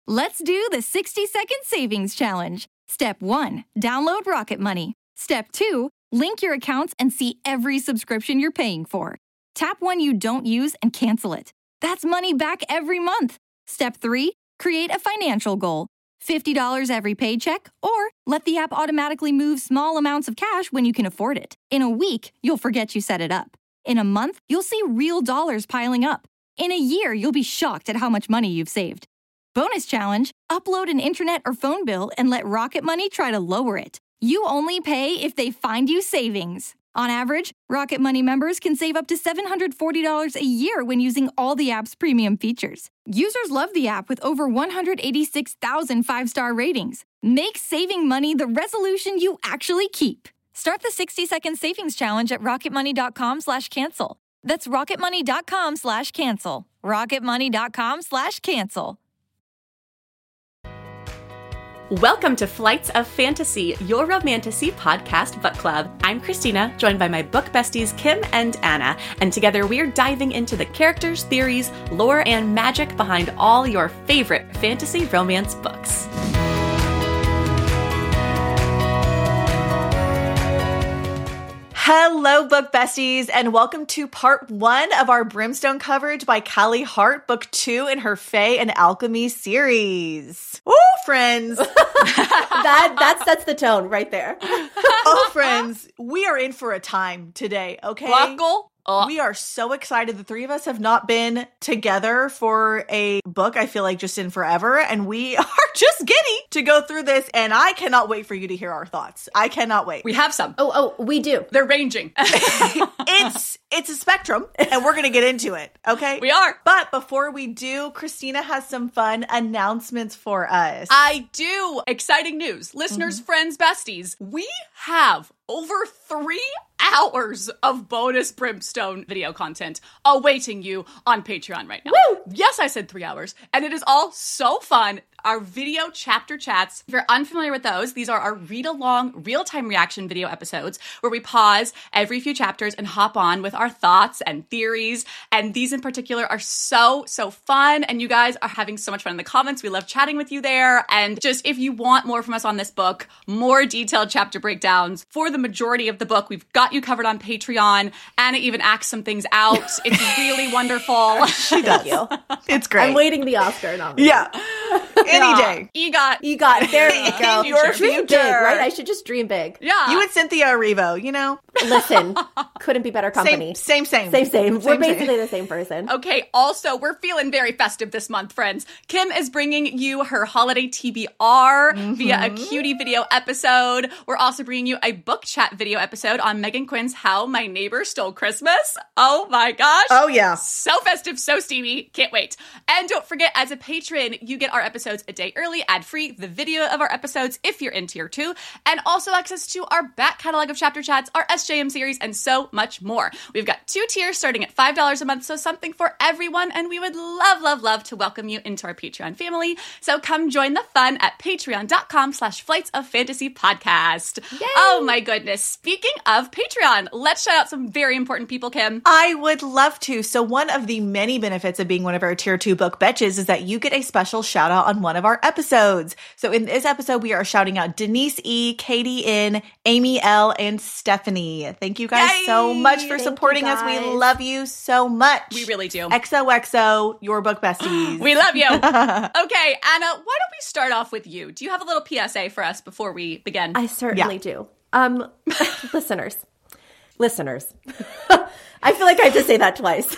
Let's do the 60-second savings challenge. Step 1, download Rocket Money. Step 2, link your accounts and see every subscription you're paying for. Tap one you don't use and cancel it. That's money back every month. Step 3, create a financial goal. $50 every paycheck, or let the app automatically move small amounts of cash when you can afford it. In a week, you'll forget you set it up. In a month, you'll see real dollars piling up. In a year, you'll be shocked at how much money you've saved. Bonus challenge, upload an internet or phone bill and let Rocket Money try to lower it. You only pay if they find you savings. On average, Rocket Money members can save up to $740 a year when using all the app's premium features. Users love the app with over 186,000 five-star ratings. Make saving money the resolution you actually keep. Start the 60-second savings challenge at rocketmoney.com/cancel. That's rocketmoney.com/cancel. rocketmoney.com/cancel. Welcome to Flights of Fantasy, your romantasy podcast book club. I'm Christina, joined by my book besties Kim and Anna, and together we're diving into the characters, theories, lore, and magic behind all your favorite fantasy romance books. Hello, book besties, and welcome to part 1 of our Brimstone coverage by Callie Hart, book 2 in her Fae and Alchemy series. Woo, friends! that sets the tone right there. Oh, friends, we are in for a time today, okay? Buckle. We are so excited. The three of us have not been together for a book, I feel like, just in forever, and we are just giddy to go through this, and I cannot wait for you to hear our thoughts. I cannot wait. We have some. Oh, we do. They're ranging. It's a spectrum, and we're going to get into it, okay? We are. But before we do, Christina has some fun announcements for us. I do. Exciting news. Listeners, friends, besties, we have over 3 hours of bonus Brimstone video content awaiting you on Patreon right now. Woo! Yes, I said 3 hours. And it is all so fun. Our video chapter chats, if you're unfamiliar with those, these are our read-along, real-time reaction video episodes where we pause every few chapters and hop on with our thoughts and theories. And these in particular are so fun. And you guys are having so much fun in the comments. We love chatting with you there. And just if you want more from us on this book, more detailed chapter breakdowns for the majority of the book, we've got you covered on Patreon. Anna even acts some things out. It's really wonderful. She does. Thank you. It's great. I'm waiting the Oscar nomination. Yeah. Any day. EGOT. There you go. Your Dream future. big, right? I should just dream big. Yeah. You and Cynthia Erivo, you know? Listen, couldn't be better company. Same. Same. We're basically the same person. Okay, also, we're feeling very festive this month, friends. Kim is bringing you her holiday TBR via a cutie video episode. We're also bringing you a book chat video episode on Megan Quinn's How My Neighbor Stole Christmas. Oh my gosh. Oh, yeah. So festive, so steamy. Can't wait. And don't forget, as a patron, you get our episodes a day early, ad-free, the video of our episodes if you're in tier 2, and also access to our back catalog of chapter chats, our SJM series, and so much more. We've got 2 tiers starting at $5 a month, so something for everyone, and we would love to welcome you into our Patreon family. So come join the fun at patreon.com/flightsofantasypodcast. Yay! Oh my goodness. Speaking of Patreon, let's shout out some very important people, Kim. I would love to. So one of the many benefits of being one of our tier 2 book betches is that you get a special shout out on one of our episodes. So in this episode, we are shouting out Denise E, Katie N, Amy L, and Stephanie. Thank you guys so much for supporting us. We love you so much. We really do. XOXO, your book besties. We love you. Okay, Anna, why don't we start off with you? Do you have a little PSA for us before we begin? I certainly do. Listeners. I feel like I have to say that twice.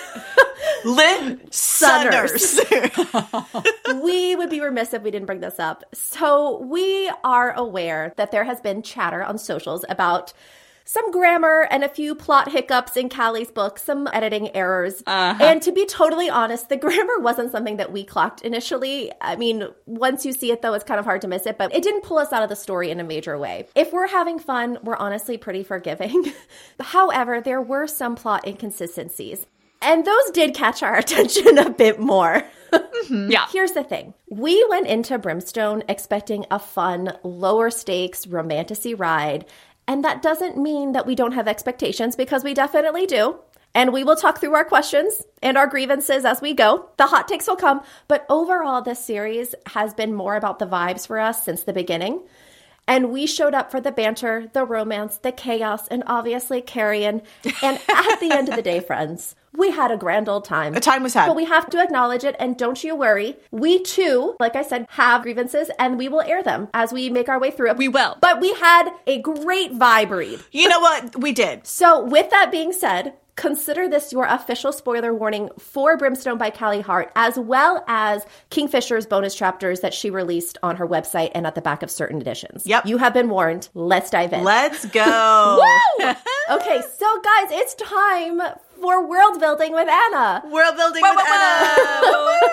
Listeners. We would be remiss if we didn't bring this up. So we are aware that there has been chatter on socials about some grammar and a few plot hiccups in Callie's book, some editing errors. And to be totally honest, the grammar wasn't something that we clocked initially. I mean, once you see it, though, it's kind of hard to miss it, but it didn't pull us out of the story in a major way. If we're having fun, we're honestly pretty forgiving. However, there were some plot inconsistencies, and those did catch our attention a bit more. Yeah. Here's the thing. We went into Brimstone expecting a fun, lower stakes, romantasy ride. And that doesn't mean that we don't have expectations, because we definitely do. And we will talk through our questions and our grievances as we go. The hot takes will come. But overall, this series has been more about the vibes for us since the beginning. And we showed up for the banter, the romance, the chaos, and obviously Carrion. And at the end of the day, friends, we had a grand old time. The time was had. But we have to acknowledge it, and don't you worry. We too, like I said, have grievances, and we will air them as we make our way through it. We will. But we had a great vibe read. You know what? We did. So with that being said, consider this your official spoiler warning for Brimstone by Callie Hart, as well as Kingfisher's bonus chapters that she released on her website and at the back of certain editions. Yep. You have been warned. Let's dive in. Let's go. Woo! Okay, so guys, it's time for world building with Anna. World building with Anna. Woo!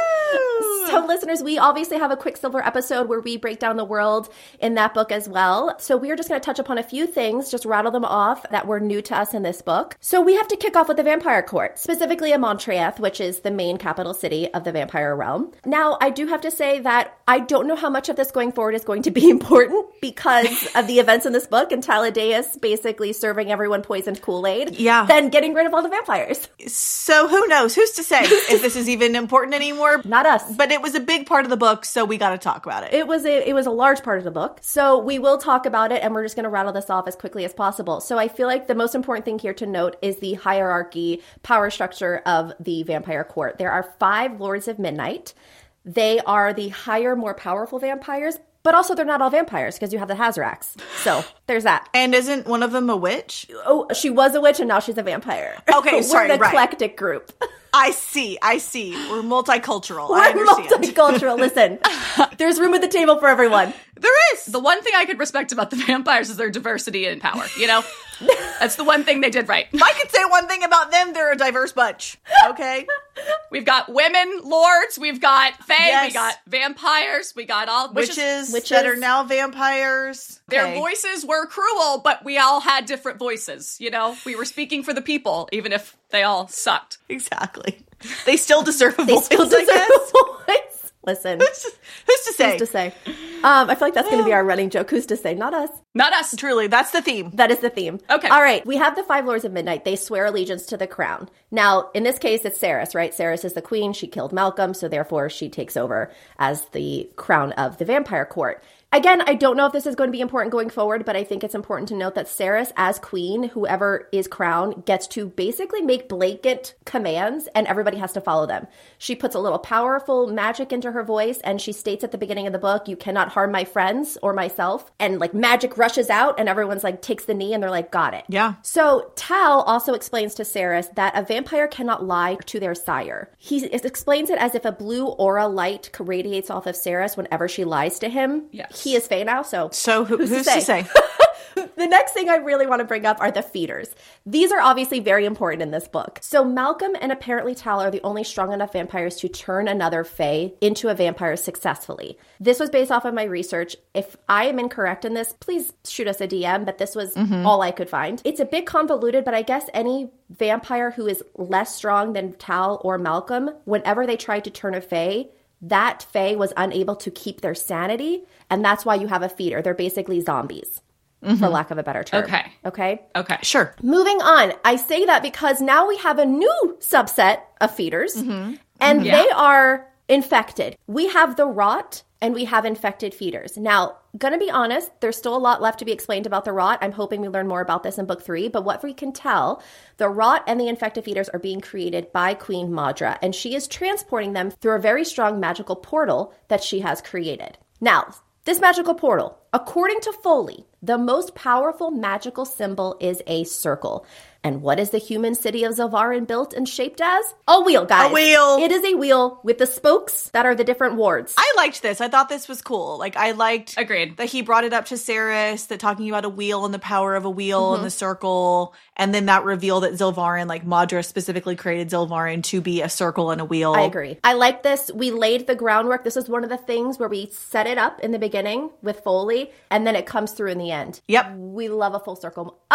So listeners, we obviously have a Quicksilver episode where we break down the world in that book as well. So we are just going to touch upon a few things, just rattle them off that were new to us in this book. So we have to kick off with the Vampire Court, specifically Amontreath, which is the main capital city of the vampire realm. Now, I do have to say that I don't know how much of this going forward is going to be important because of the events in this book and Taladeus basically serving everyone poisoned Kool-Aid. Yeah. Then getting rid of all the vampires. So who knows? Who's to say if this is even important anymore? Not us. But it was a big part of the book, so we got to talk about it. It was a large part of the book. So we will talk about it, and we're just going to rattle this off as quickly as possible. So I feel like the most important thing here to note is the hierarchy, power structure of the vampire court. There are 5 Lords of Midnight. They are the higher, more powerful vampires, but also they're not all vampires because you have the Hazarax. So there's that. And isn't one of them a witch? Oh, she was a witch and now she's a vampire. Okay, sorry, We're an right. eclectic group. I see. We're multicultural. We're I understand. multicultural. Listen, there's room at the table for everyone. There is. The one thing I could respect about the vampires is their diversity and power, you know? That's the one thing they did right. If I could say one thing about them, they're a diverse bunch. Okay? We've got women lords, we've got fae, Yes. we got vampires, we got all Witches that are now vampires. Their Okay. voices were cruel, but we all had different voices, you know? We were speaking for the people, even if they all sucked. Exactly. They still deserve a They voice, still I deserve guess. a voice. Listen, Who's to say? who's to say? I feel like that's going to be our running joke. Who's to say? Not us. Not us. Truly, that's the theme. That is the theme. Okay. All right. We have the 5 Lords of Midnight. They swear allegiance to the crown. Now, in this case, it's Cerys, right? Cerys is the queen. She killed Malcolm, so therefore she takes over as the crown of the vampire court. Again, I don't know if this is going to be important going forward, but I think it's important to note that Cerys, as queen, whoever is crowned, gets to basically make blanket commands, and everybody has to follow them. She puts a little powerful magic into her voice, and she states at the beginning of the book, "You cannot harm my friends or myself." And like magic rushes out, and everyone's like takes the knee, and they're like, "Got it." Yeah. So Tal also explains to Cerys that a vampire cannot lie to their sire. He explains it as if a blue aura light radiates off of Cerys whenever she lies to him. Yes. He is Fae now, so Who's to say? The next thing I really want to bring up are the feeders. These are obviously very important in this book. So Malcolm and apparently Tal are the only strong enough vampires to turn another Fae into a vampire successfully. This was based off of my research. If I am incorrect in this, please shoot us a DM, but this was all I could find. It's a bit convoluted, but I guess any vampire who is less strong than Tal or Malcolm, whenever they tried to turn a Fae, that Fae was unable to keep their sanity, and that's why you have a feeder. They're basically zombies, for lack of a better term. Okay. Okay? Sure. Moving on. I say that because now we have a new subset of feeders, and they are infected. We have the rot, and we have infected feeders. Now, gonna be honest, there's still a lot left to be explained about the rot. I'm hoping we learn more about this in book 3, but what we can tell, the rot and the infected feeders are being created by Queen Madra, and she is transporting them through a very strong magical portal that she has created. Now, this magical portal, according to Foley, the most powerful magical symbol is a circle. And what is the human city of Zilvarin built and shaped as? A wheel, guys. A wheel. It is a wheel with the spokes that are the different wards. I liked this. I thought this was cool. Like, I liked Agreed. that he brought it up to Cerys, that talking about a wheel and the power of a wheel and the circle, and then that reveal that Zilvarin, like Madra specifically created Zilvarin to be a circle and a wheel. I agree. I like this. We laid the groundwork. This is one of the things where we set it up in the beginning with Foley, and then it comes through in the end. Yep. We love a full circle.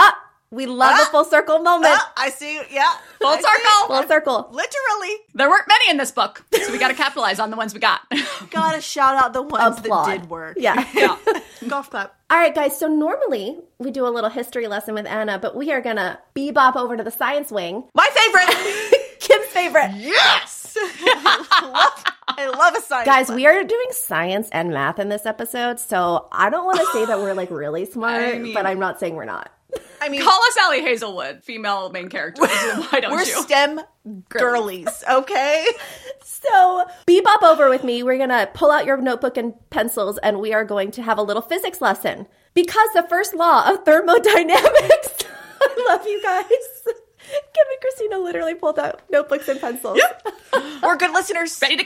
We love a full circle moment. I see. Yeah. Full circle. Full circle. Literally. There weren't many in this book, so we got to capitalize on the ones we got. Gotta shout out the ones Applaud. that did work. Yeah. Yeah. Golf clap. All right, guys. So normally we do a little history lesson with Anna, but we are going to bebop over to the science wing. My favorite. Kim's favorite. Yes. I love a science. Guys, we are doing science and math in this episode, so I don't want to say that we're like really smart, but I'm not saying we're not. I mean, Call us Allie Hazelwood, female main character. Why don't we're you? STEM girlies, okay? So, bebop over with me. We're going to pull out your notebook and pencils, and we are going to have a little physics lesson. Because the first law of thermodynamics, I love you guys. Kim and Christina literally pulled out notebooks and pencils. Yep. We're good listeners. Ready to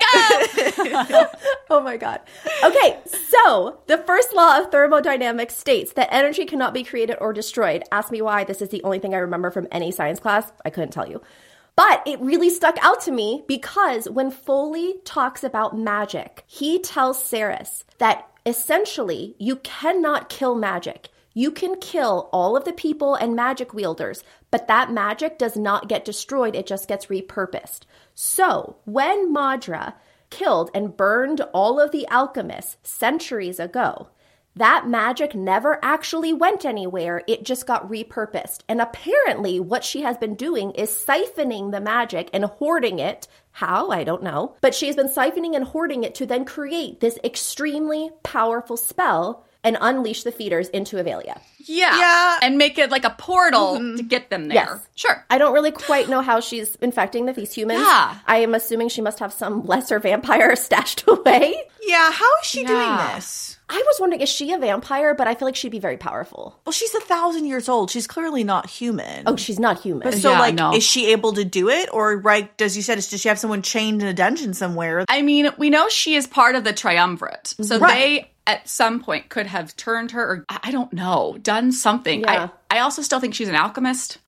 go. Oh my God. Okay, so the first law of thermodynamics states that energy cannot be created or destroyed. Ask me why. This is the only thing I remember from any science class. I couldn't tell you. But it really stuck out to me because when Foley talks about magic, he tells Ceres that essentially you cannot kill magic. You can kill all of the people and magic wielders, but that magic does not get destroyed. It just gets repurposed. So when Madra killed and burned all of the alchemists centuries ago, that magic never actually went anywhere. It just got repurposed. And apparently what she has been doing is siphoning the magic and hoarding it. How? I don't know. But she has been siphoning and hoarding it to then create this extremely powerful spell and unleash the feeders into Avelia. Yeah. And make it like a portal to get them there. Yes. Sure. I don't really quite know how she's infecting these humans. Yeah. I am assuming she must have some lesser vampire stashed away. Yeah, how is she doing this? I was wondering, is she a vampire? But I feel like she'd be very powerful. Well, she's 1,000 years old. She's clearly not human. Oh, she's not human. But so, Yeah, no. is she able to do it? Or, right, does she have someone chained in a dungeon somewhere? I mean, we know she is part of the triumvirate. So they, at some point, could have turned her, or I don't know, done something. Yeah. I also still think she's an alchemist.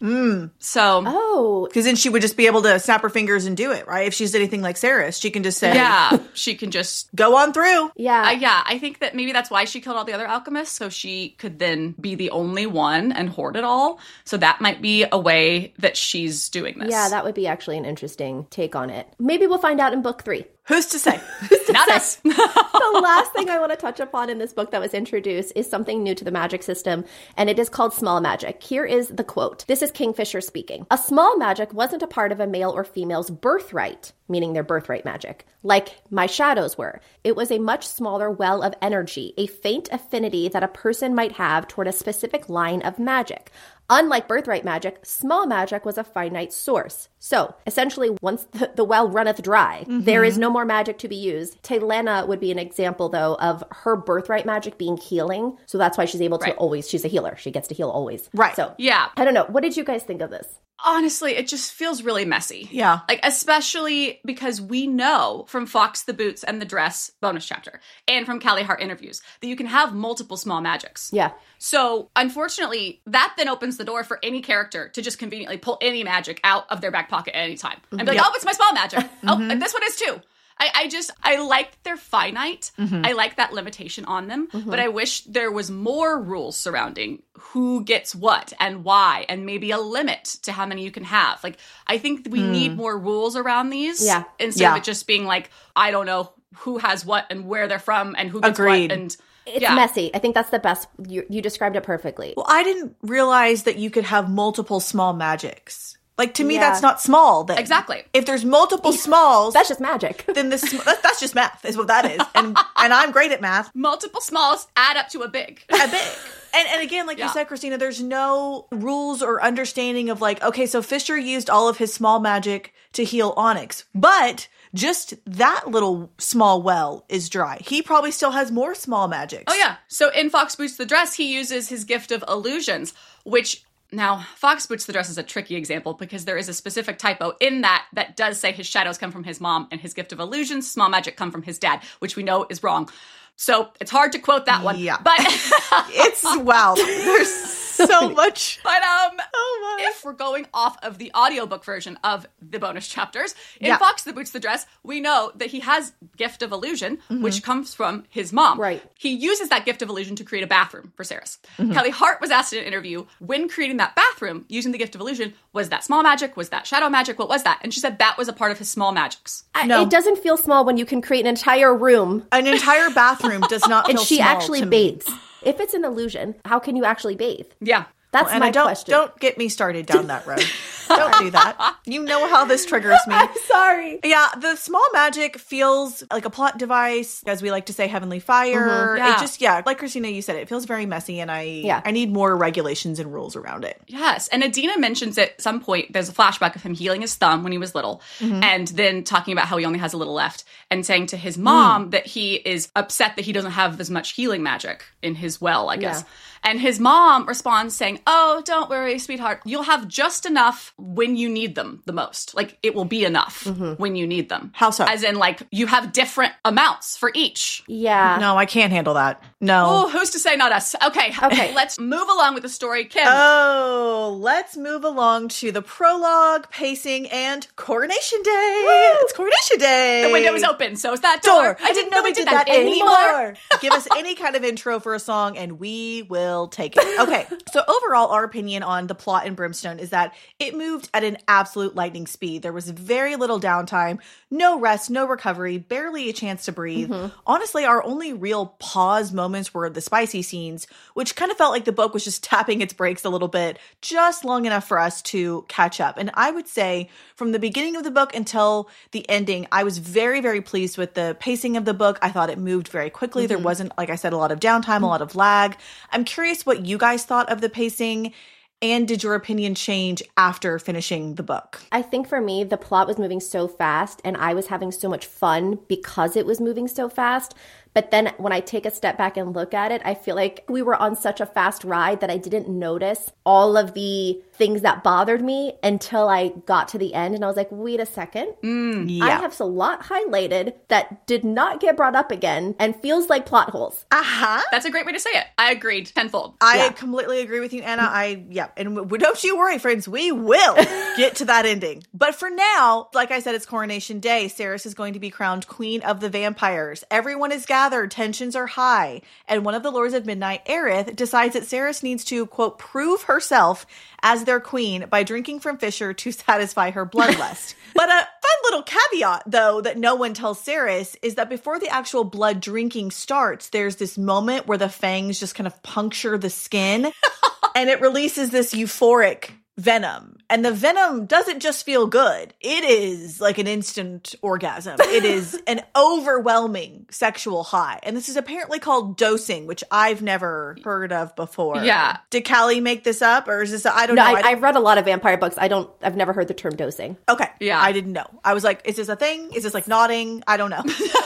So, Oh, Because then she would just be able to snap her fingers and do it, right? If she's anything like Ceres, she can just say, yeah, she can just... go on through. yeah. yeah, I think that maybe that's why she killed all the other alchemists, so she could then be the only one and hoard it all. So that might be a way that she's doing this. Yeah, that would be actually an interesting take on it. Maybe we'll find out in book 3. Who's to say? Not us. The last thing I want to touch upon in this book that was introduced is something new to the magic system, and it is called small magic. Here is the quote. This is Kingfisher speaking. A small magic wasn't a part of a male or female's birthright, meaning their birthright magic, like my shadows were. It was a much smaller well of energy, a faint affinity that a person might have toward a specific line of magic. Unlike birthright magic, small magic was a finite source. So, essentially, once the well runneth dry, there is no more magic to be used. Telena would be an example, though, of her birthright magic being healing. So that's why she's able to always, she's a healer. She gets to heal always. Right. So, Yeah. I don't know. What did you guys think of this? Honestly, it just feels really messy. Yeah. Like, especially because we know from Fox the Boots and the Dress bonus chapter and from Callie Hart interviews that you can have multiple small magics. Yeah. So, unfortunately, that then opens the door for any character to just conveniently pull any magic out of their back pocket at any time. And be like, oh, it's my small magic. Oh, and this one is too. I like they're finite. I like that limitation on them, but I wish there was more rules surrounding who gets what and why, and maybe a limit to how many you can have. Like, I think we need more rules around these. Yeah. Instead of it just being like, I don't know who has what and where they're from and who gets Agreed. what. And It's messy. I think that's the best. You described it perfectly. Well, I didn't realize that you could have multiple small magics. Like, to me, Yeah. that's not small then. Exactly. If there's multiple smalls, That's just magic. then that's just math is what that is. And I'm great at math. Multiple smalls add up to a big. A big. And again, like you said, Christina, there's no rules or understanding of like, okay, so Fisher used all of his small magic to heal Onyx, but just that little small well is dry. He probably still has more small magics. Oh, yeah. So in Fox Boots the Dress, he uses his gift of illusions, which... Now, Fox Boots the Dress is a tricky example because there is a specific typo in that does say his shadows come from his mom and his gift of illusions, small magic, come from his dad, which we know is wrong. So it's hard to quote that one. Yeah. But It's, wow. There's so much. But Oh my. if we're going off of the audiobook version of the bonus chapters, in Yeah. Fox the Boots the Dress, we know that he has gift of illusion, which comes from his mom. Right. He uses that gift of illusion to create a bathroom for Saris. Kelly Hart was asked in an interview, when creating that bathroom, using the gift of illusion, was that small magic? Was that shadow magic? What was that? And she said that was a part of his small magics. No. It doesn't feel small when you can create an entire room An entire bathroom does not feel and she small actually to me. bathes. If it's an illusion, how can you actually bathe? Yeah. That's And my I don't question. don't get me started down that road. Don't do that. You know how this triggers me. I'm sorry. Yeah, the small magic feels like a plot device, as we like to say, heavenly fire. Yeah. It just, like Christina, you said, it feels very messy, and I need more regulations and rules around it. Yes. And Adina mentions at some point, there's a flashback of him healing his thumb when he was little, and then talking about how he only has a little left, and saying to his mom that he is upset that he doesn't have as much healing magic in his well, I guess. Yeah. And his mom responds saying, "Oh, don't worry, sweetheart. You'll have just enough when you need them the most. Like, it will be enough when you need them." How so? As in, like, you have different amounts for each. Yeah. No, I can't handle that. No. Oh, who's to say not us? Okay. Okay. Let's move along with the story. Kim. Oh, let's move along to the prologue, pacing, and Coronation Day. It's Coronation Day. The window is open, so is that door. I didn't know we did that anymore. Give us any kind of intro for a song and we will take it. Okay, so overall, our opinion on the plot in Brimstone is that it moved at an absolute lightning speed. There was very little downtime, no rest, no recovery, barely a chance to breathe. Honestly, our only real pause moments were the spicy scenes, which kind of felt like the book was just tapping its brakes a little bit, just long enough for us to catch up. And I would say from the beginning of the book until the ending, I was very, very pleased with the pacing of the book. I thought it moved very quickly. There wasn't, like I said, a lot of downtime, a lot of lag. I'm curious what you guys thought of the pacing, and did your opinion change after finishing the book? I think for me, the plot was moving so fast and I was having so much fun because it was moving so fast. But then when I take a step back and look at it, I feel like we were on such a fast ride that I didn't notice all of the things that bothered me until I got to the end. And I was like, wait a second. Yeah. I have a lot highlighted that did not get brought up again and feels like plot holes. That's a great way to say it. I agreed tenfold. I completely agree with you, Anna. And don't you worry, friends. We will get to that ending. But for now, like I said, it's Coronation Day. Saris is going to be crowned Queen of the Vampires. Everyone is gathered. Tensions are high. And one of the Lords of Midnight, Aerith, decides that Saris needs to, quote, prove herself as their queen by drinking from Fisher to satisfy her bloodlust. But a fun little caveat, though, that no one tells Saris is that before the actual blood drinking starts, there's this moment where the fangs just kind of puncture the skin and it releases this euphoric venom. And the venom doesn't just feel good. It is like an instant orgasm. It is an overwhelming sexual high. And this is apparently called dosing, which I've never heard of before. Yeah. Did Callie make this up, or is this, I don't No, know. I've read a lot of vampire books. I've never heard the term dosing. Okay. Yeah. I didn't know. I was like, is this a thing? Is this like nodding? I don't know.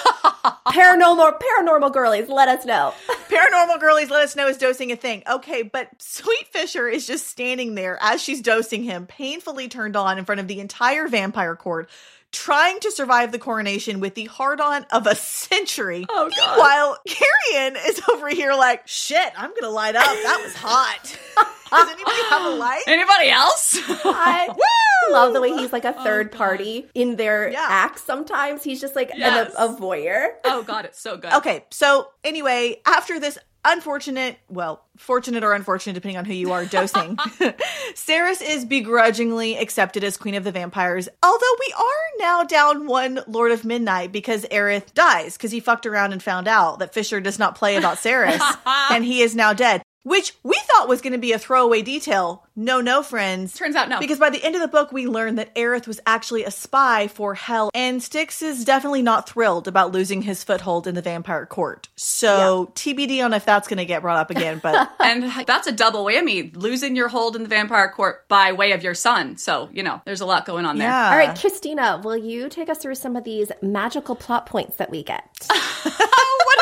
Paranormal girlies, let us know. Paranormal girlies, let us know, is dosing a thing? Okay, but Sweet Fisher is just standing there as she's dosing him, painfully turned on in front of the entire vampire court, trying to survive the coronation with the hard-on of a century. Oh, God. While Carrion is over here like, shit, I'm gonna light up. That was hot. Does anybody have a light? Anybody else? I love the way he's like a third party in their Yeah. acts sometimes. He's just like Yes. a voyeur. Oh, God, it's so good. Okay, so anyway, after this unfortunate, well, fortunate or unfortunate, depending on who you are, dosing, Saris is begrudgingly accepted as Queen of the Vampires, although we are now down one Lord of Midnight because Aerith dies because he fucked around and found out that Fisher does not play about Saris, and he is now dead. Which we thought was going to be a throwaway detail. No, friends. Turns out no. Because by the end of the book, we learned that Aerith was actually a spy for Hell, and Styx is definitely not thrilled about losing his foothold in the vampire court. So TBD on if that's going to get brought up again, but... And that's a double whammy, losing your hold in the vampire court by way of your son. So, there's a lot going on there. Yeah. All right, Christina, will you take us through some of these magical plot points that we get? What a fun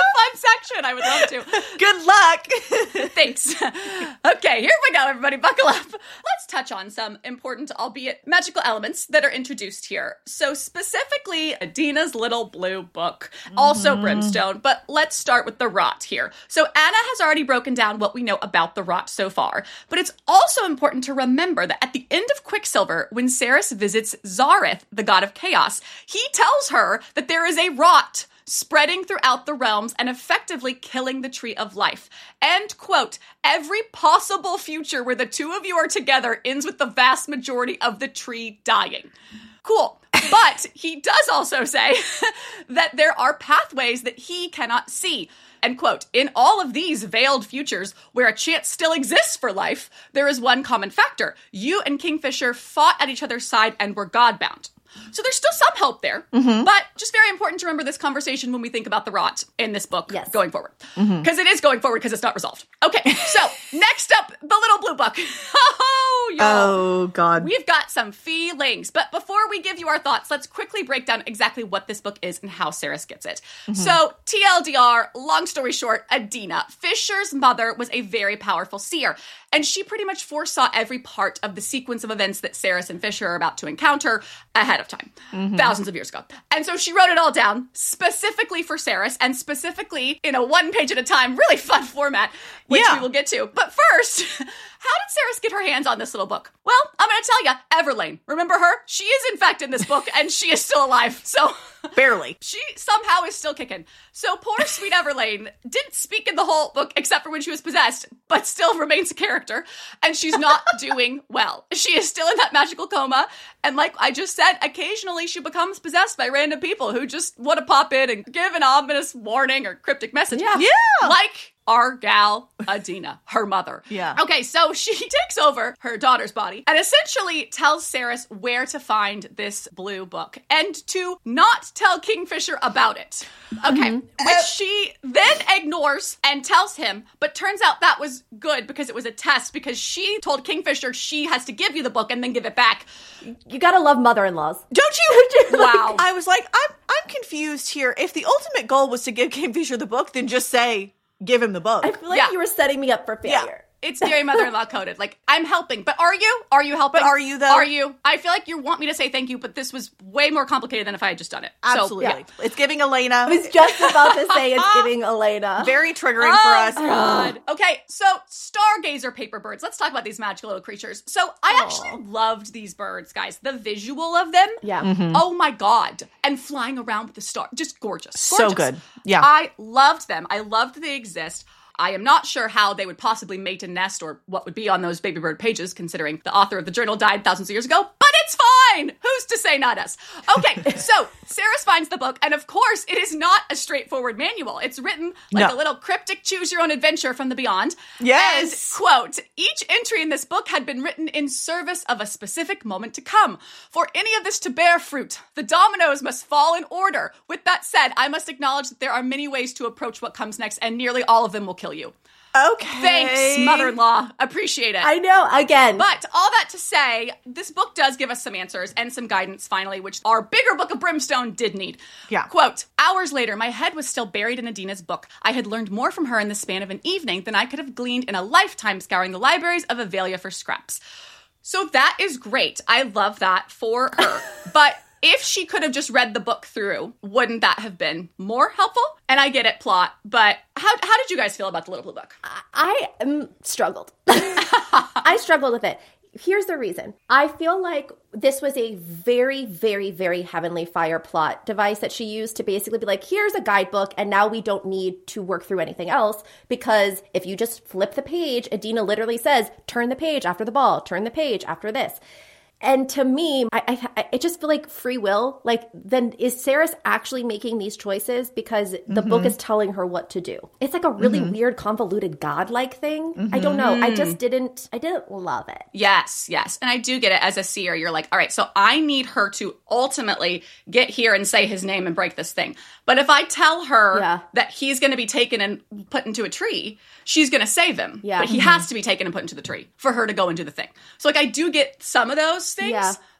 section. I would love to. Good luck. Thanks. Okay, here we go, everybody. Buckle up. Let's touch on some important, albeit magical elements that are introduced here. So specifically, Adina's little blue book, also Brimstone, but let's start with the rot here. So Anna has already broken down what we know about the rot so far, but it's also important to remember that at the end of Quicksilver, when Ceres visits Zareth, the god of chaos, he tells her that there is a rot spreading throughout the realms and effectively killing the Tree of Life. And, quote, every possible future where the two of you are together ends with the vast majority of the tree dying. Cool. But he does also say that there are pathways that he cannot see. And, quote, in all of these veiled futures where a chance still exists for life, there is one common factor. You and Kingfisher fought at each other's side and were godbound. So there's still some hope there, but just very important to remember this conversation when we think about the rot in this book going forward. Because it is going forward because it's not resolved. Okay, so next up, the little blue book. Oh, y'all. Oh, God. We've got some feelings, but before we give you our thoughts, let's quickly break down exactly what this book is and how Ceres gets it. So TLDR, long story short, Adina, Fisher's mother, was a very powerful seer, and she pretty much foresaw every part of the sequence of events that Ceres and Fisher are about to encounter ahead of time, thousands of years ago. And so she wrote it all down specifically for Ceres and specifically in a one page at a time, really fun format, which we will get to. But first, how did Ceres get her hands on this little book? Well, I'm going to tell you, Everlane. Remember her? She is in fact in this book and she is still alive. So barely. She somehow is still kicking. So poor sweet Everlane didn't speak in the whole book except for when she was possessed, but still remains a character. And she's not doing well. She is still in that magical coma. And like I just said, occasionally she becomes possessed by random people who just want to pop in and give an ominous warning or cryptic message. Yeah. Like our gal, Adina, her mother. Yeah. Okay, so she takes over her daughter's body and essentially tells Ceres where to find this blue book and to not tell Kingfisher about it. Okay, which she then ignores and tells him, but turns out that was good because it was a test because she told Kingfisher she has to give you the book and then give it back. You gotta love mother-in-laws. Don't you? Wow. I was like, I'm confused here. If the ultimate goal was to give Kingfisher the book, then just say, give him the book. I feel like you were setting me up for failure. It's very mother-in-law coded. Like, I'm helping. But are you? Are you helping? But are you, though? Are you? I feel like you want me to say thank you, but this was way more complicated than if I had just done it. Absolutely. So, It's giving Elena. I was just about to say it's giving Elena. Very triggering for us. God. Okay, so stargazer paper birds. Let's talk about these magical little creatures. So I actually loved these birds, guys. The visual of them. Yeah. Oh my God. And flying around with the star. Just gorgeous. So good. Yeah. I loved them. I loved that they exist. I am not sure how they would possibly mate and nest or what would be on those baby bird pages, considering the author of the journal died thousands of years ago, but it's fine! Who's to say not us? Okay, so Ceres finds the book, and of course, it is not a straightforward manual. It's written like a little cryptic choose-your-own-adventure from the beyond. Yes! And, quote, each entry in this book had been written in service of a specific moment to come. For any of this to bear fruit, the dominoes must fall in order. With that said, I must acknowledge that there are many ways to approach what comes next, and nearly all of them will kill you. Okay. Thanks, mother-in-law. Appreciate it. I know, again. But all that to say, this book does give us some answers and some guidance, finally, which our bigger book of Brimstone did need. Yeah. Quote, hours later, my head was still buried in Adina's book. I had learned more from her in the span of an evening than I could have gleaned in a lifetime scouring the libraries of Avelia for scraps. So that is great. I love that for her. But if she could have just read the book through, wouldn't that have been more helpful? And I get it, plot, but how did you guys feel about the Little Blue Book? I struggled. I struggled with it. Here's the reason. I feel like this was a very, very, very Heavenly Fire plot device that she used to basically be like, here's a guidebook, and now we don't need to work through anything else, because if you just flip the page, Adina literally says, turn the page after the ball, turn the page after this. And to me, I just feel like free will, like, then is Ceres actually making these choices because the book is telling her what to do? It's like a really weird, convoluted, godlike thing. I don't know. I didn't love it. Yes. And I do get it as a seer. You're like, all right, so I need her to ultimately get here and say his name and break this thing. But if I tell her that he's going to be taken and put into a tree, she's going to save him. Yeah. But he has to be taken and put into the tree for her to go and do the thing. So, like, I do get some of those things. Yeah.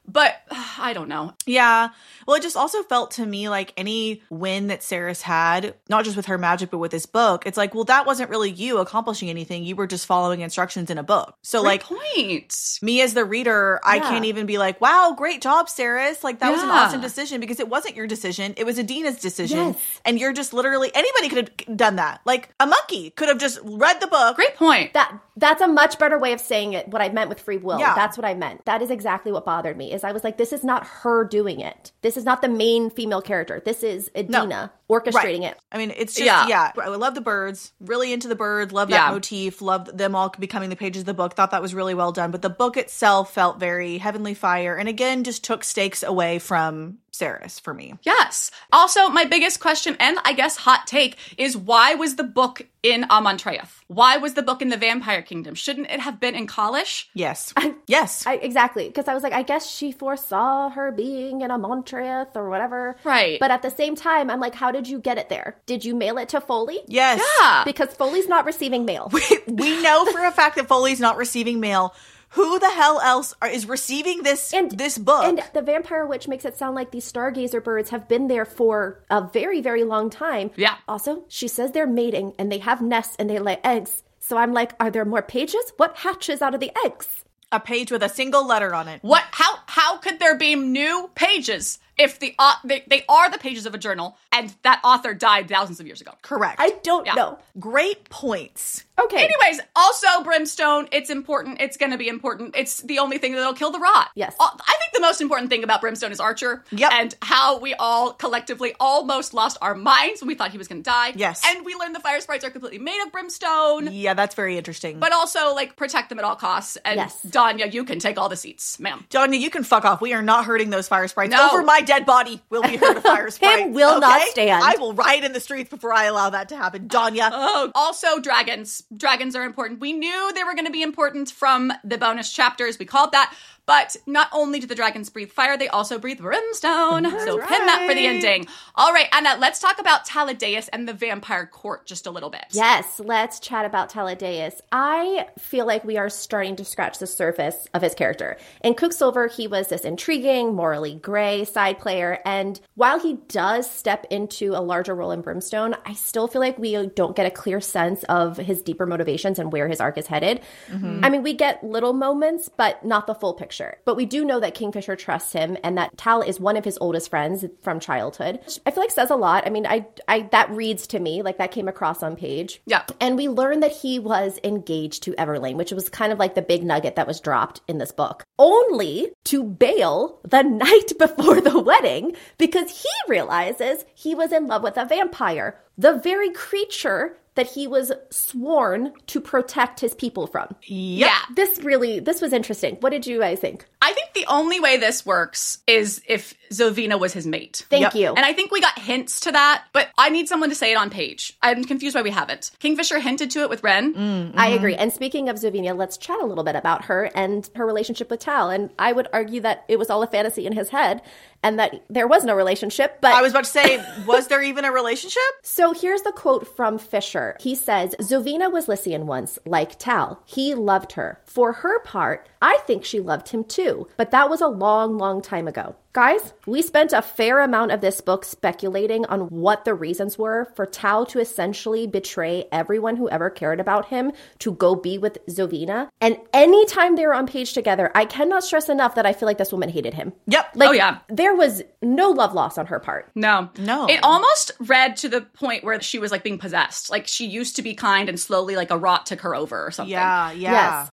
But I don't know. Yeah. Well, it just also felt to me like any win that Sarris had, not just with her magic, but with this book, it's like, well, that wasn't really you accomplishing anything. You were just following instructions in a book. So Great like point. me as the reader, I can't even be like, wow, great job, Sarris. Like that was an awesome decision, because it wasn't your decision. It was Adina's decision. Yes. And you're just literally, anybody could have done that. Like a monkey could have just read the book. Great point. That's a much better way of saying it, what I meant with free will. Yeah. That's what I meant. That is exactly what bothered me, is I was like, this is not her doing it. This is not the main female character. This is Adina orchestrating it. I mean, it's just, I love the birds, really into the bird, love that motif, love them all becoming the pages of the book, thought that was really well done. But the book itself felt very Heavenly Fire, and again, just took stakes away from Sarris for me. Yes. Also, my biggest question, and I guess hot take, is why was the book in Amontreath? Why was the book in the Vampire Kingdom? Shouldn't it have been in Kalish? Yes. Yes. Exactly. Because I was like, I guess she foresaw her being in Amontreath or whatever. Right. But at the same time, I'm like, how did you get it there? Did you mail it to Foley? Yes. Yeah. Because Foley's not receiving mail. We know for a fact that Foley's not receiving mail. Who the hell else is receiving this book? And the Vampire Witch makes it sound like these stargazer birds have been there for a very, very long time. Yeah. Also, she says they're mating and they have nests and they lay eggs. So I'm like, are there more pages? What hatches out of the eggs? A page with a single letter on it. What? How could there be new pages if they are the pages of a journal and that author died thousands of years ago? Correct. I don't know. Great points. Okay. Anyways, also Brimstone, it's important. It's going to be important. It's the only thing that'll kill the rot. Yes. I think the most important thing about Brimstone is Archer. Yep. And how we all collectively almost lost our minds when we thought he was going to die. Yes. And we learned the fire sprites are completely made of brimstone. Yeah, that's very interesting. But also, like, protect them at all costs. And Yes. Danya, you can take all the seats, ma'am. Danya, you can fuck off. We are not hurting those fire sprites. No. Over my dead body will we hurt a fire sprite. will not stand. I will riot in the streets before I allow that to happen. Danya. Oh, also dragons. Dragons are important. We knew they were going to be important from the bonus chapters. We called that. But not only do the dragons breathe fire, they also breathe brimstone. So pin that for the ending. All right, Anna, let's talk about Taladeus and the vampire court just a little bit. Yes, let's chat about Taladeus. I feel like we are starting to scratch the surface of his character. In Quicksilver, he was this intriguing, morally gray side player. And while he does step into a larger role in Brimstone, I still feel like we don't get a clear sense of his deeper motivations and where his arc is headed. Mm-hmm. I mean, we get little moments, but not the full picture. But we do know that Kingfisher trusts him and that Tal is one of his oldest friends from childhood. I feel like says a lot. I mean, I that reads to me like that came across on page. Yeah. And we learned that he was engaged to Everlane, which was kind of like the big nugget that was dropped in this book, only to bail the night before the wedding because he realizes he was in love with a vampire, the very creature that he was sworn to protect his people from. Yep. Yeah. This was interesting. What did you guys think? I think the only way this works is if Zovina was his mate. Thank you. And I think we got hints to that, but I need someone to say it on page. I'm confused why we haven't. Kingfisher hinted to it with Ren. Mm-hmm. I agree. And speaking of Zovina, let's chat a little bit about her and her relationship with Tal. And I would argue that it was all a fantasy in his head and that there was no relationship. But I was about to say, was there even a relationship? So here's the quote from Fisher. He says, Zovina was Lycian once, like Tal. He loved her. For her part, I think she loved him too. But that was a long, long time ago. Guys, we spent a fair amount of this book speculating on what the reasons were for Tal to essentially betray everyone who ever cared about him to go be with Zovina. And anytime they were on page together, I cannot stress enough that I feel like this woman hated him. Yep. Like, Oh, yeah. There was no love lost on her part. No. No. It almost read to the point where she was like being possessed. Like she used to be kind and slowly like a rot took her over or something. Yeah. Yes.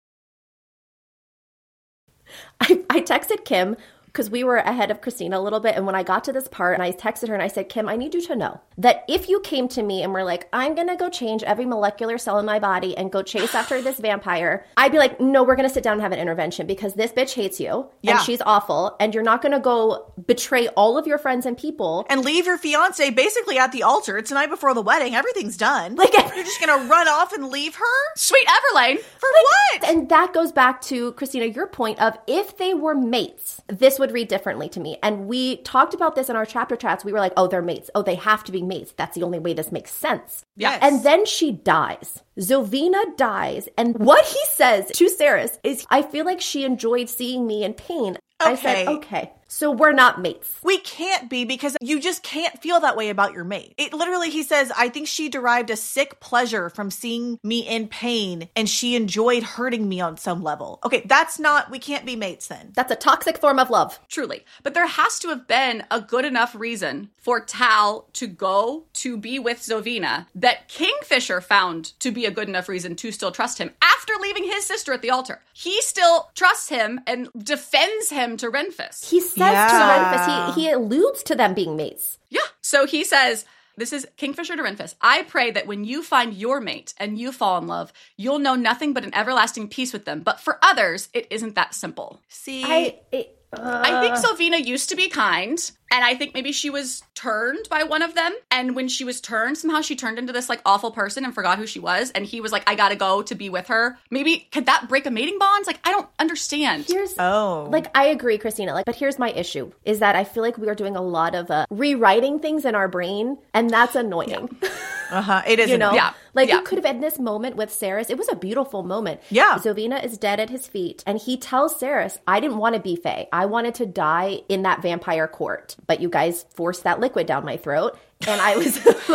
I texted Kim because we were ahead of Christina a little bit. And when I got to this part and I texted her and I said, Kim, I need you to know that if you came to me and were like, I'm going to go change every molecular cell in my body and go chase after this vampire, I'd be like, no, we're going to sit down and have an intervention because this bitch hates you Yeah. and she's awful. And you're not going to go betray all of your friends and people. And leave your fiance basically at the altar. It's the night before the wedding. Everything's done. Like- You're just going to run off and leave her? Sweet Everlane. For what? And that goes back to, Christina, your point of if they were mates, this would read differently to me. And we talked about this in our chapter chats. We were like, oh, they're mates. Oh, they have to be mates. That's the only way this makes sense. Yes. And then she dies. Zovina dies. And what he says to Sarris is, I feel like she enjoyed seeing me in pain. I said, okay. So we're not mates. We can't be, because you just can't feel that way about your mate. It literally, he says, I think she derived a sick pleasure from seeing me in pain and she enjoyed hurting me on some level. Okay, we can't be mates then. That's a toxic form of love. Truly. But there has to have been a good enough reason for Tal to go to be with Zovina that Kingfisher found to be a good enough reason to still trust him after leaving his sister at the altar. He still trusts him and defends him to Renfist. He says to Renfist, he alludes to them being mates. Yeah. So he says, this is Kingfisher to Renfist. I pray that when you find your mate and you fall in love, you'll know nothing but an everlasting peace with them. But for others, it isn't that simple. See, I think Zovina used to be kind, and I think maybe she was turned by one of them. And when she was turned, somehow she turned into this like awful person and forgot who she was. And he was like, I gotta go to be with her. Maybe could that break a mating bond? Like, I don't understand. I agree, Christina. But here's my issue is that I feel like we are doing a lot of rewriting things in our brain, and that's annoying. It is, you know? Yeah. You could have had this moment with Cerys. It was a beautiful moment. Yeah. Zovina is dead at his feet, and he tells Cerys, I didn't want to be Fae. I wanted to die in that vampire court, but you guys forced that liquid down my throat. And I was,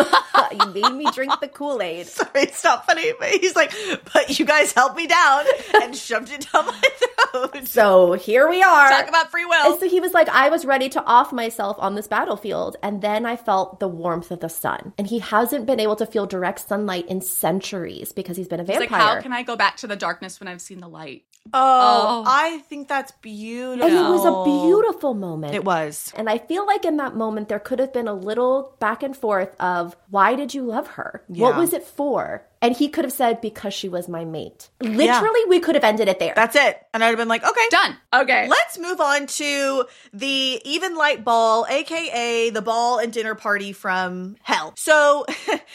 you made me drink the Kool-Aid. Sorry, it's not funny, but he's like, but you guys helped me down and shoved it down my throat. So here we are. Talk about free will. And so he was like, I was ready to off myself on this battlefield. And then I felt the warmth of the sun. And he hasn't been able to feel direct sunlight in centuries because he's been a vampire. He's like, how can I go back to the darkness when I've seen the light? Oh, I think that's beautiful. And it was a beautiful moment. It was. And I feel like in that moment, there could have been a little back and forth of, why did you love her? Yeah. What was it for? And he could have said, because she was my mate. Literally, we could have ended it there. That's it. And I'd have been like, okay. Done. Okay. Let's move on to the Even Light Ball, a.k.a. the ball and dinner party from hell. So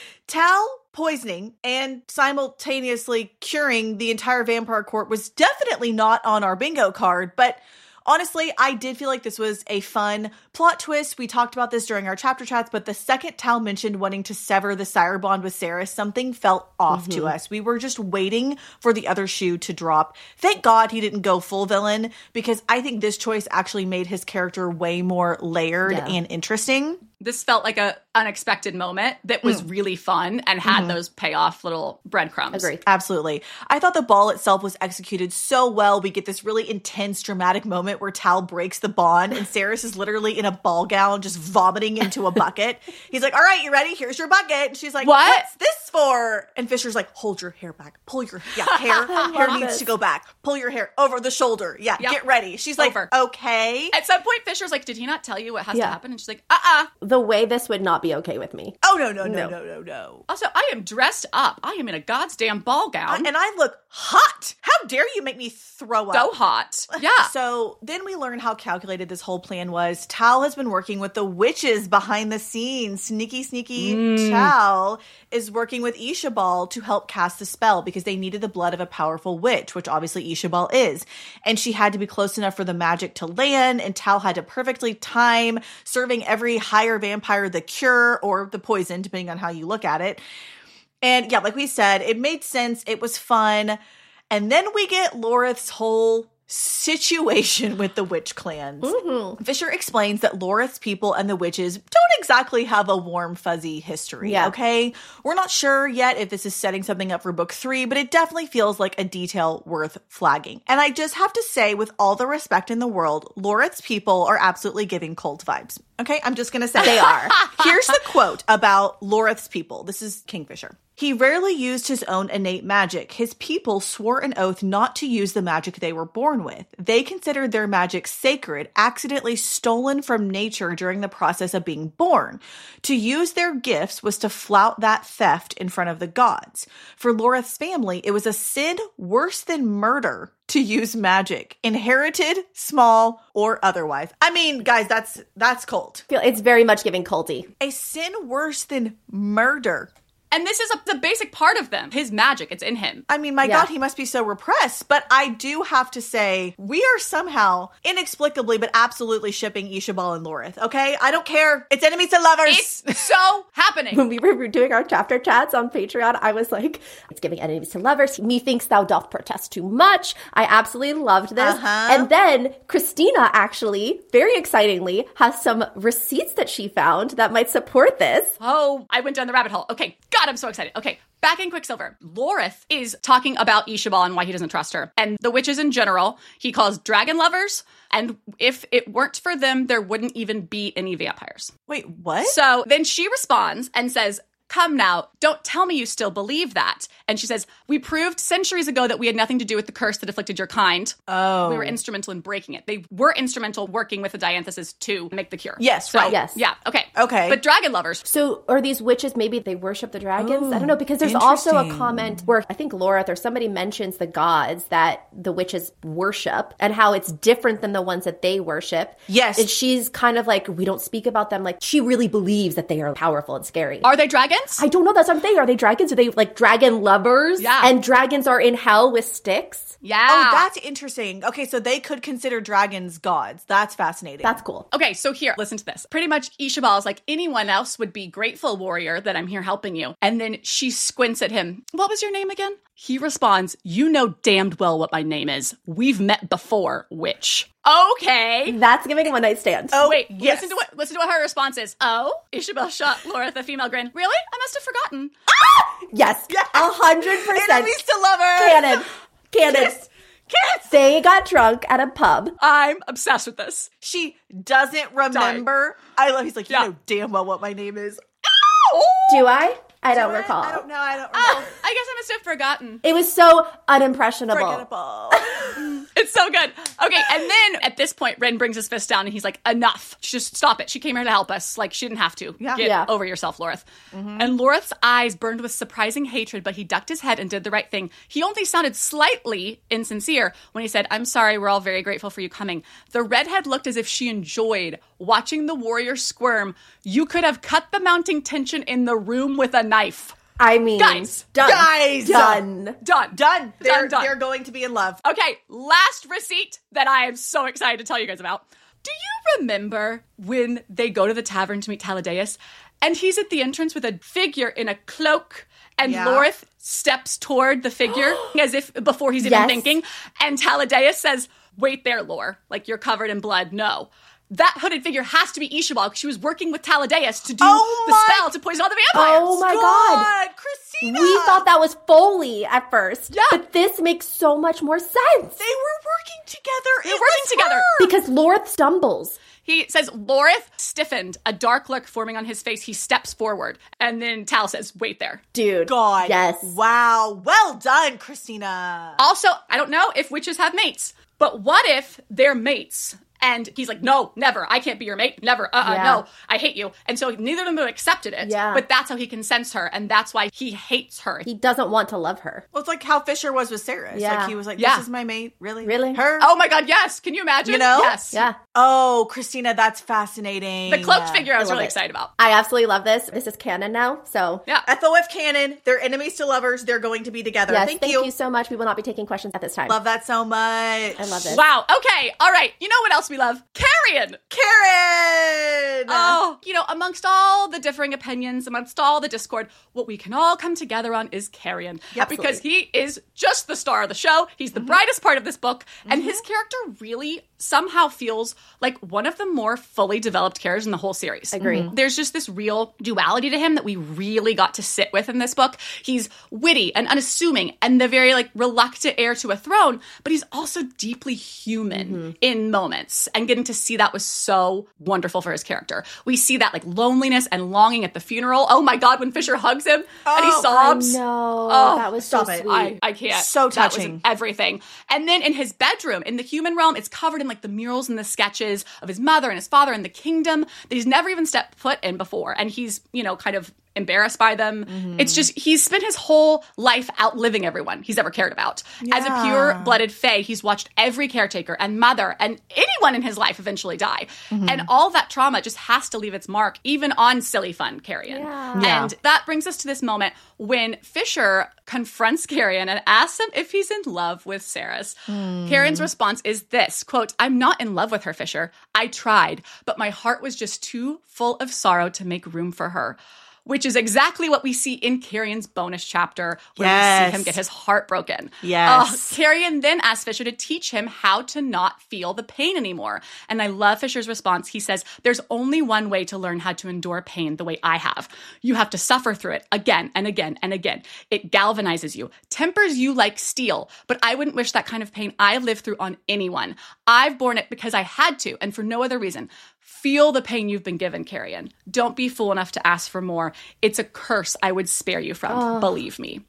Tal poisoning and simultaneously curing the entire vampire court was definitely not on our bingo card, but honestly, I did feel like this was a fun plot twist. We talked about this during our chapter chats, but the second Tal mentioned wanting to sever the sire bond with Cerys, something felt off to us. We were just waiting for the other shoe to drop. Thank God he didn't go full villain, because I think this choice actually made his character way more layered and interesting. This felt like a unexpected moment that was really fun and had those payoff little breadcrumbs. Agreed. Absolutely. I thought the ball itself was executed so well. We get this really intense, dramatic moment where Tal breaks the bond and Cerys is literally in a ball gown just vomiting into a bucket. He's like, all right, you ready? Here's your bucket. And she's like, what's this for? And Fisher's like, hold your hair back. Pull your hair needs to go back. Pull your hair over the shoulder. Yeah, get ready. She's like, okay. At some point, Fisher's like, did he not tell you what has to happen? And she's like, The way this would not be okay with me. Oh, no. Also, I am dressed up. I am in a goddamn ball gown. And I look hot. How dare you make me throw up? So hot. Yeah. So then we learn how calculated this whole plan was. Tal has been working with the witches behind the scenes. Sneaky Tal is working with Ishabal to help cast the spell because they needed the blood of a powerful witch, which obviously Ishabal is. And she had to be close enough for the magic to land, and Tal had to perfectly time serving every higher vampire the cure or the poison, depending on how you look at it. And yeah, like we said, it made sense. It was fun. And then we get Lorith's whole situation with the witch clans. Fisher explains that Lorith's people and the witches don't exactly have a warm, fuzzy history, okay? We're not sure yet if this is setting something up for book 3, but it definitely feels like a detail worth flagging. And I just have to say, with all the respect in the world, Lorith's people are absolutely giving cult vibes. Okay, I'm just going to say they are. Here's the quote about Lorith's people. This is Kingfisher. He rarely used his own innate magic. His people swore an oath not to use the magic they were born with. They considered their magic sacred, accidentally stolen from nature during the process of being born. To use their gifts was to flout that theft in front of the gods. For Lorith's family, it was a sin worse than murder to use magic, inherited, small, or otherwise. I mean, guys, that's cult. It's very much giving culty. A sin worse than murder. And this is the basic part of them. His magic, it's in him. I mean, my God, he must be so repressed. But I do have to say, we are somehow, inexplicably, but absolutely shipping Ishabel and Lorith, okay? I don't care. It's enemies to lovers. It's so happening. When we were doing our chapter chats on Patreon, I was like, it's giving enemies to lovers. Methinks thou doth protest too much. I absolutely loved this. And then Christina actually, very excitingly, has some receipts that she found that might support this. Oh, I went down the rabbit hole. Okay, God, I'm so excited. Okay, back in Quicksilver, Lorith is talking about Ishabel and why he doesn't trust her. And the witches in general, he calls dragon lovers. And if it weren't for them, there wouldn't even be any vampires. Wait, what? So then she responds and says, come now, don't tell me you still believe that. And she says, we proved centuries ago that we had nothing to do with the curse that afflicted your kind. Oh. We were instrumental in breaking it. They were instrumental working with the Diantheses to make the cure. Yes, So, right. Yes. Yeah, okay. Okay. But dragon lovers. So are these witches, maybe they worship the dragons? I don't know, because there's also a interesting. comment where I think Lorith or somebody mentions the gods that the witches worship and how it's different than the ones that they worship. Yes. And she's kind of like, we don't speak about them. Like, she really believes that they are powerful and scary. Are they dragons? I don't know. That's what I'm saying. Are they dragons? Are they like dragon lovers? Yeah. And dragons are in hell with sticks? Yeah. Oh, that's interesting. Okay, so they could consider dragons gods. That's fascinating. That's cool. Okay, so here, listen to this. Pretty much Ishabel is like, anyone else would be grateful, warrior, that I'm here helping you. And then she squints at him. What was your name again? He responds, you know damned well what my name is. We've met before, witch. Okay. That's giving one night stand. Oh, Wait, yes. listen to what her response is. Oh, Ishabel shot Lorith a female grin. Really? I must have forgotten. Yes. 100%. Enemies to lovers. Canon. Kiss! They got drunk at a pub. I'm obsessed with this. She doesn't remember. I love. He's like, you Yeah. know damn well what my name is. Do I? I don't recall. I don't know. I don't Oh, remember. I guess I must have forgotten. It was so unimpressionable. Forgettable. It's so good. Okay, and then at this point, Ren brings his fist down and he's like, enough. Just stop it. She came here to help us. Like, she didn't have to. Yeah. Get Yeah. over yourself, Lorith. And Lorith's eyes burned with surprising hatred, but he ducked his head and did the right thing. He only sounded slightly insincere when he said, I'm sorry, we're all very grateful for you coming. The redhead looked as if she enjoyed watching the warrior squirm. You could have cut the mounting tension in the room with a knife. I mean, Guys. done. Guys. Done. Done. Done. They're Done. they're going to be in love. Okay, last receipt that I am so excited to tell you guys about. Do you remember when they go to the tavern to meet Taladeus and he's at the entrance with a figure in a cloak and Yeah. Lorith steps toward the figure as if before he's even Yes. thinking and Taladeus says, wait there, Lore, like you're covered in blood. No. That hooded figure has to be Ishabel because she was working with Taladeus to do Oh the my- spell to poison all the vampires. Oh my God. Christina. We thought that was Foley at first. Yeah. But this makes so much more sense. they were working together. They're working together. Because Lorith stumbles. He says, Lorith stiffened, a dark look forming on his face. He steps forward. And then Tal says, wait there. Dude. God. Yes. Wow. Well done, Christina. Also, I don't know if witches have mates, but what if they're mates? And he's like, no, never. I can't be your mate. Never. Yeah. No. I hate you. And so neither of them have accepted it. Yeah. But that's how he can sense her. And that's why he hates her. He doesn't want to love her. Well, it's like how Fisher was with Sarah. Yeah. Like he was like, Yeah. this is my mate. Really? Really? Her? Oh my God, yes. Can you imagine? You know? Yes. Yeah. Oh, Christina, that's fascinating. The cloaked figure I was love really it. excited about. I absolutely love this. This is canon now. So, Yeah. Ethel-F canon. They're enemies to lovers. They're going to be together. yes, Thank thank you. you so much. We will not be taking questions at this time. Love that so much. I love this. Wow. Okay. All right. You know what else we love? Carrion. Karen. Oh, you know, amongst all the differing opinions, amongst all the discord, what we can all come together on is Carrion. Because he is just the star of the show. He's the brightest part of this book. And his character really somehow feels like one of the more fully developed characters in the whole series. Agree. There's just this real duality to him that we really got to sit with in this book. He's witty and unassuming and the very like reluctant heir to a throne, but he's also deeply human in moments. And getting to see that was so wonderful for his character. We see that like loneliness and longing at the funeral. Oh my God, when Fisher hugs him and he sobs. No, Oh, that was so stop it. sweet. I can't. So That was touching. everything. And then in his bedroom, in the human realm, it's covered in like the murals and the sketches of his mother and his father and the kingdom that he's never even stepped foot in before. And he's, you know, kind of embarrassed by them. It's just, he's spent his whole life outliving everyone he's ever cared about. As a pure-blooded Fae, he's watched every caretaker and mother and anyone in his life eventually die. And all that trauma just has to leave its mark, even on silly fun Carrion. And that brings us to this moment when Fisher confronts Carrion and asks him if he's in love with Sarys. Carrion's response is this, quote, "I'm not in love with her, Fisher. I tried, but my heart was just too full of sorrow to make room for her." Which is exactly what we see in Carrion's bonus chapter, where we see him get his heart broken. Carrion then asks Fisher to teach him how to not feel the pain anymore. And I love Fisher's response. He says, "There's only one way to learn how to endure pain the way I have. You have to suffer through it again and again and again. It galvanizes you, tempers you like steel. But I wouldn't wish that kind of pain I lived through on anyone. I've borne it because I had to, and for no other reason. Feel the pain you've been given, Carrion. Don't be fool enough to ask for more. It's a curse I would spare you from. Believe me."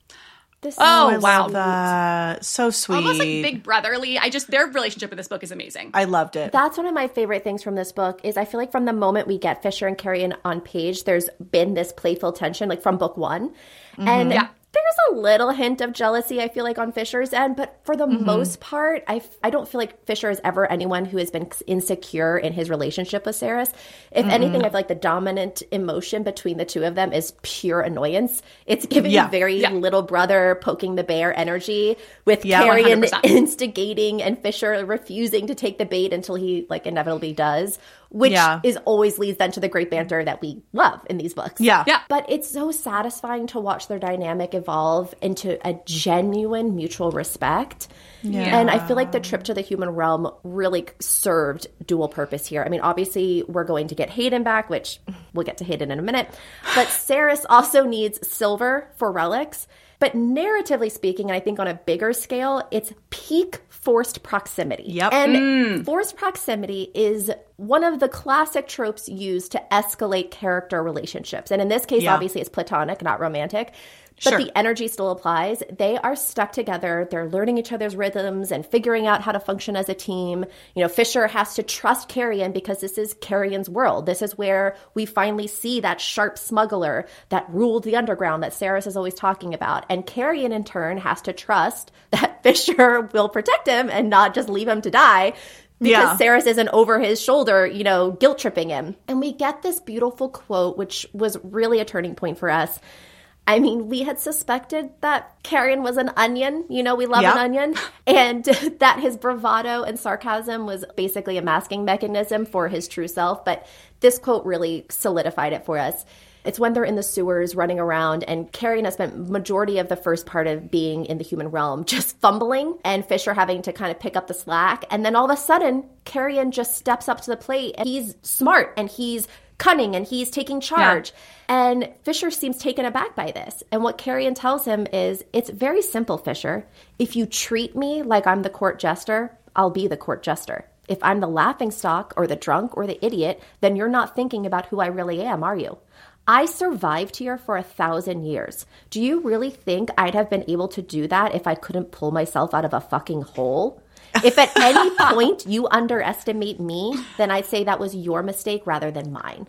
I love that. So sweet. Almost like big brotherly. Their relationship in this book is amazing. I loved it. That's one of my favorite things from this book is I feel like from the moment we get Fisher and Carrion on page, there's been this playful tension, like from book one. And there's a little hint of jealousy, I feel like, on Fisher's end. But for the most part, I don't feel like Fisher is ever anyone who has been insecure in his relationship with Sarys. If anything, I feel like the dominant emotion between the two of them is pure annoyance. It's giving very little brother poking the bear energy with Carrion 100%. instigating and Fisher refusing to take the bait until he like inevitably does. Which is always leads then to the great banter that we love in these books. But it's so satisfying to watch their dynamic evolve into a genuine mutual respect. And I feel like the trip to the human realm really served dual purpose here. I mean, obviously, we're going to get Hayden back, which we'll get to Hayden in a minute. But Sarys also needs silver for relics. But narratively speaking, and I think on a bigger scale, it's peak forced proximity. And forced proximity is one of the classic tropes used to escalate character relationships. And in this case, obviously, it's platonic, not romantic. But the energy still applies. They are stuck together. They're learning each other's rhythms and figuring out how to function as a team. You know, Fisher has to trust Carrion because this is Carrion's world. This is where we finally see that sharp smuggler that ruled the underground that Sarys is always talking about. And Carrion, in turn, has to trust that Fisher will protect him and not just leave him to die. Because Sarys isn't over his shoulder, you know, guilt-tripping him. And we get this beautiful quote, which was really a turning point for us. I mean, we had suspected that Carrion was an onion. You know, we love an onion. And that his bravado and sarcasm was basically a masking mechanism for his true self. But this quote really solidified it for us. It's when they're in the sewers running around, and Carrion has spent majority of the first part of being in the human realm just fumbling, and Fisher having to kind of pick up the slack. And then all of a sudden, Carrion just steps up to the plate, and he's smart, and he's cunning, and he's taking charge. And Fisher seems taken aback by this. And what Carrion tells him is, it's very simple, Fisher. If you treat me like I'm the court jester, I'll be the court jester. If I'm the laughingstock or the drunk or the idiot, then you're not thinking about who I really am, are you? I survived here for 1,000 years. Do you really think I'd have been able to do that if I couldn't pull myself out of a fucking hole? If at any point you underestimate me, then I'd say that was your mistake rather than mine.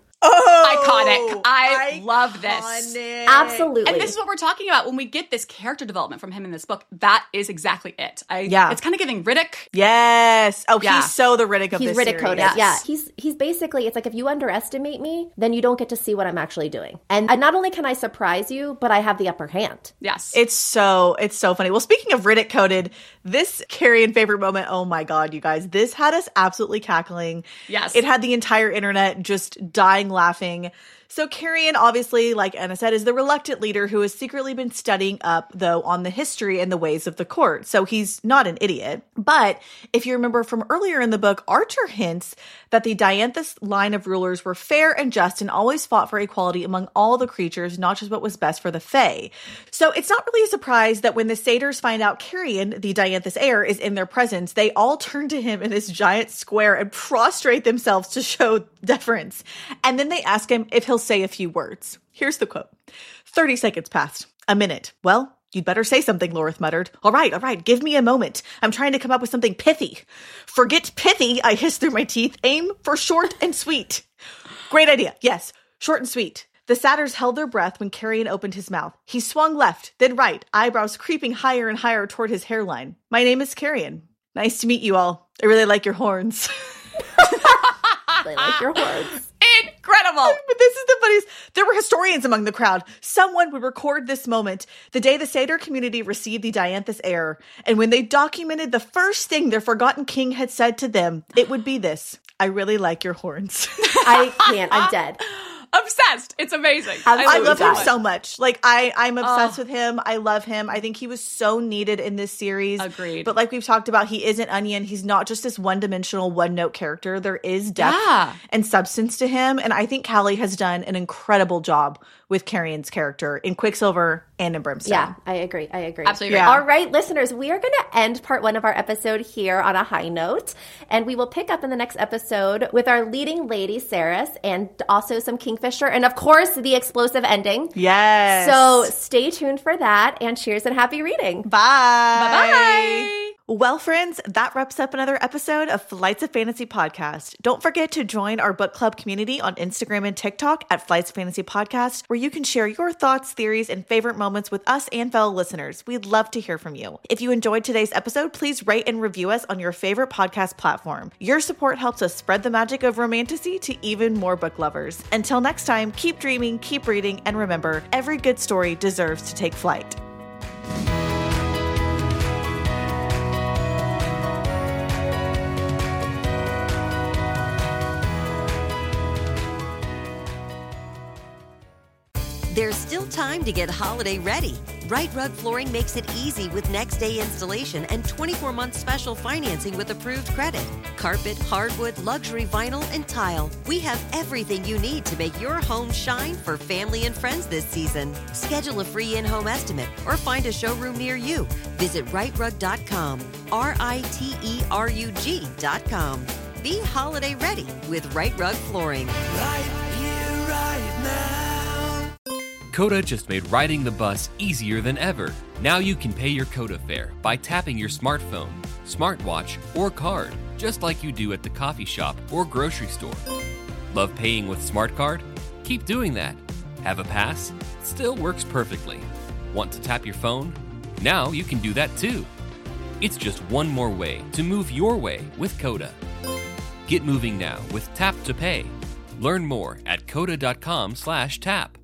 Iconic. I love this. Absolutely. And this is what we're talking about when we get this character development from him in this book. That is exactly it. It's kind of giving Riddick. Yes. Oh, he's so the Riddick of this series. He's Riddick-coded. Yes. Yeah. He's basically, it's like if you underestimate me, then you don't get to see what I'm actually doing. And not only can I surprise you, but I have the upper hand. Yes. It's so funny. Well, speaking of Riddick-coded, this Carrion favorite moment, oh my God, you guys, this had us absolutely cackling. Yes. It had the entire internet just dying laughing. So Carrion, obviously, like Anna said, is the reluctant leader who has secretly been studying up, though, on the history and the ways of the court. So he's not an idiot. But if you remember from earlier in the book, Archer hints that the Dianthus line of rulers were fair and just and always fought for equality among all the creatures, not just what was best for the Fae. So it's not really a surprise that when the satyrs find out Carrion, the Dianthus heir, is in their presence, they all turn to him in this giant square and prostrate themselves to show deference. And then they ask him if he'll say a few words. Here's the quote. 30 seconds passed. A minute. Well, you'd better say something, Lorith muttered. All right. Give me a moment. I'm trying to come up with something pithy. Forget pithy, I hissed through my teeth. Aim for short and sweet. Great idea. Yes, short and sweet. The satyrs held their breath when Carrion opened his mouth. He swung left, then right, eyebrows creeping higher and higher toward his hairline. My name is Carrion. Nice to meet you all. I really like your horns. I like your horns. Incredible. But this is the funniest. There were historians among the crowd. Someone would record this moment, the day the satyr community received the Dianthus heir. And when they documented the first thing their forgotten king had said to them, it would be this: I really like your horns. I can't. I'm dead. Obsessed. It's amazing. I love him so much. Like, I'm obsessed with him. I love him. I think he was so needed in this series. Agreed. But like we've talked about, he isn't Onion. He's not just this one-dimensional, one-note character. There is depth and substance to him. And I think Callie has done an incredible job with Carrion's character in Quicksilver and in Brimstone. Yeah, I agree. Absolutely. Yeah. All right, listeners, we are going to end part 1 of our episode here on a high note. And we will pick up in the next episode with our leading lady, Saris, and also some Kingfisher. And of course, the explosive ending. Yes. So stay tuned for that. And cheers and happy reading. Bye. Bye-bye. Well, friends, that wraps up another episode of Flights of Fantasy Podcast. Don't forget to join our book club community on Instagram and TikTok at Flights of Fantasy Podcast, where you can share your thoughts, theories, and favorite moments with us and fellow listeners. We'd love to hear from you. If you enjoyed today's episode, please rate and review us on your favorite podcast platform. Your support helps us spread the magic of romantasy to even more book lovers. Until next time, keep dreaming, keep reading, and remember, every good story deserves to take flight. There's still time to get holiday ready. Right Rug Flooring makes it easy with next day installation and 24-month special financing with approved credit. Carpet, hardwood, luxury vinyl, and tile. We have everything you need to make your home shine for family and friends this season. Schedule a free in-home estimate or find a showroom near you. Visit rightrug.com, RITERUG.com. Be holiday ready with Right Rug Flooring. Right here, right now. Coda just made riding the bus easier than ever. Now you can pay your Coda fare by tapping your smartphone, smartwatch, or card, just like you do at the coffee shop or grocery store. Love paying with Smart Card? Keep doing that. Have a pass? Still works perfectly. Want to tap your phone? Now you can do that too. It's just one more way to move your way with Coda. Get moving now with Tap to Pay. Learn more at coda.com/tap.